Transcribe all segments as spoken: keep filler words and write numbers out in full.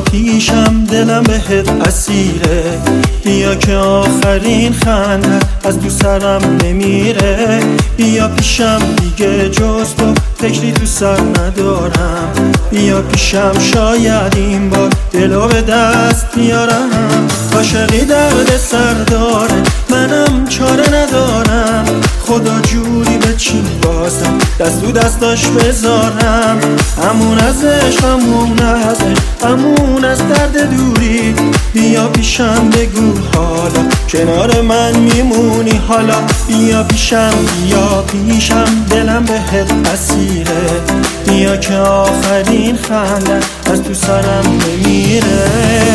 پیشم دلم بهت اسیره، بیا که آخرین خنده از تو سرم نمیره. بیا پیشم دیگه جز تو فکری تو سر ندارم، بیا پیشم شاید این بار دلو به دست بیارم. عاشقی درد سر داره منم چاره ندارم، خدا جوری به چین بازم دست تو دستاش بذارم. امون از عشق امون از عشق امون از درد دوری، بیا پیشم بگو حالا کنار من میمونی حالا. بیا پیشم بیا پیشم دلم بهت اسیره، بیا که آخرین خنده از تو سرم نمیره.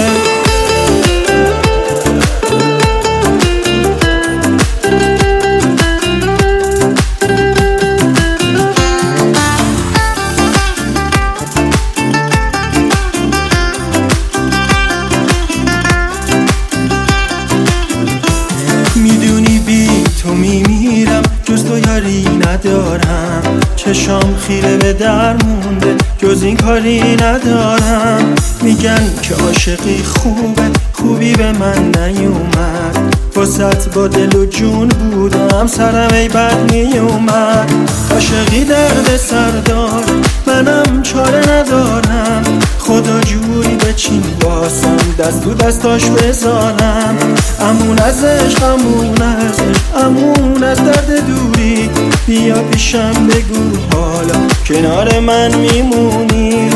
میدونی بی تو میمیرم، جز تو یاری ندارم. چشام خیره به در مونده، جز این کاری ندارم. میگن که عاشقی خوبه، خوبی به من نیومد. واسط با دل و جون بودم، سرم ای بد میومد. عاشقی درد سر دار منم چاره ندارم، خدا جوری به چین باسم دست تو دستاش بذارم. امون از عشق امون از عشق امون از درد دوری، بیا پیشم بگو حالا کنار من میمونی.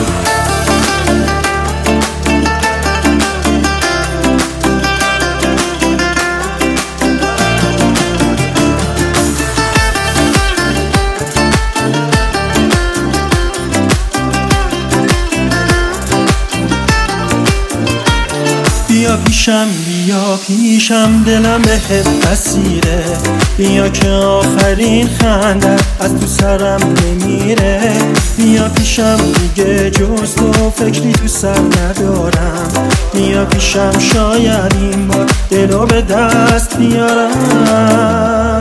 بیا پیشم بیا پیشم دلم بهت اسیره، بیا که آخرین خنده از تو سرم نمیره. بیا پیشم دیگه جز تو فکری تو سر ندارم، بیا پیشم شاید این بار دلو به دست بیارم.